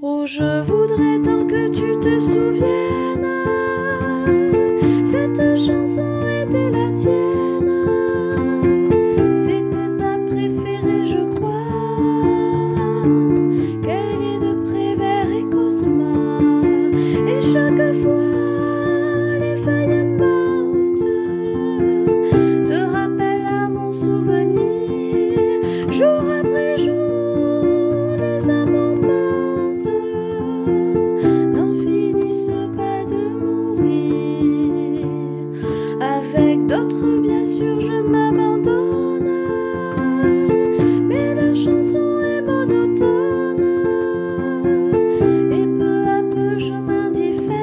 Oh, je voudrais tant que tu te souviennes, cette chanson était la tienne, c'était ta préférée, je crois, qu'elle est de Prévert et Cosma. Et chaque fois les feuilles mortes te rappellent à mon souvenir, jour après jour les amours mortes n'en finissent pas de mourir. Avec d'autres bien sûr je m'abandonne, mais leur chanson est monotone, et peu à peu je m'indiffère,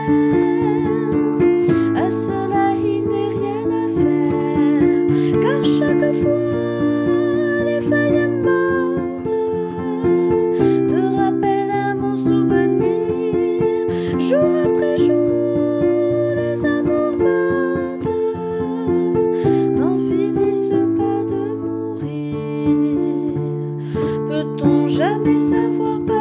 à cela il n'est rien à faire, car chaque fois les feuilles mortes te rappellent à mon souvenir, jour après jour les amours mortes n'en finissent pas de mourir. Peut-on jamais savoir